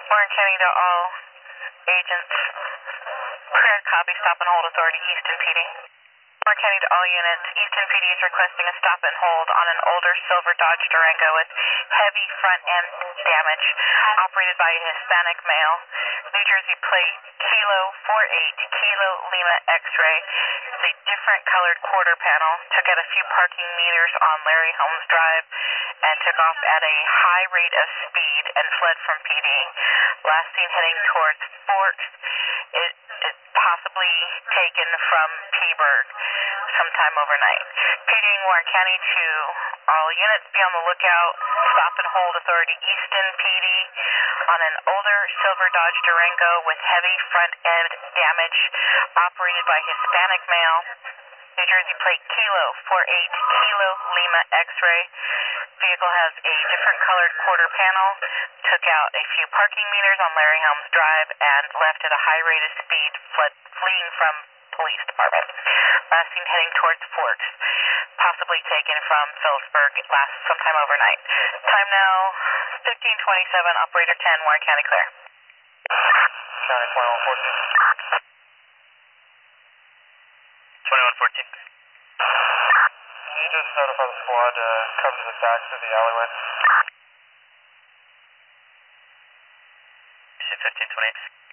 Warren County to all agents. Clear copy, stop and hold authority, Easton PD. Warren County to all units. Easton PD is requesting a stop and hold on an older silver Dodge Durango with heavy front end damage, operated by a Hispanic male. New Jersey plate Kilo 48 Kilo Lima X-ray. The different colored quarter panel. Took out a few parking meters on Larry Holmes Drive and took off at a high rate of speed and fled from PD. Last seen heading towards Forks. It possibly taken from Peaburg sometime overnight. PDing Warren County to all units, be on the lookout. Stop and hold authority Easton PD on an older silver Dodge Durango with heavy front end damage, operated by Hispanic male. New Jersey plate Kilo 48 Kilo Lima X-ray. Vehicle has a different colored quarter panel. Took out a few parking meters on Larry Helms Drive and left at a high rate of speed, fleeing from police department. Last seen heading towards Forks, possibly taken from Phillipsburg sometime overnight. Time now 15:27. Operator 10, Warren County clear. County 2114. 2114. Can you just notify the squad to cover the back through the alleyway? 1528.